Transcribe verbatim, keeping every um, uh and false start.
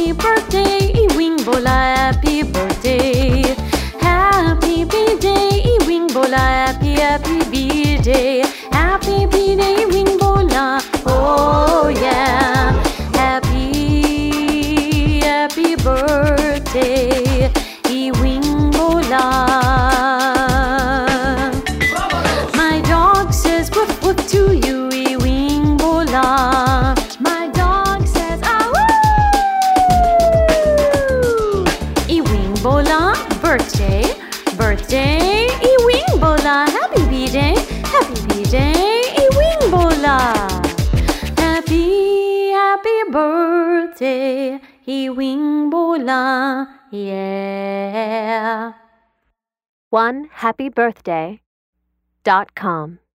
Happy birthday, Ewing Bola, happy birthday. Happy birthday, Ewing Bola, happy, happy birthday. Happy birthday, Ewing Bola, oh yeah. Happy, happy birthday, Ewing Bola. My dog says woof woof to you, Ewing Bola. My dog says ah woo. Ewing Bola, birthday, birthday, Ewing Bola. Happy birthday, happy birthday, Ewing Bola. Happy, happy birthday, Ewing Bola, yeah. one happy birthday dot com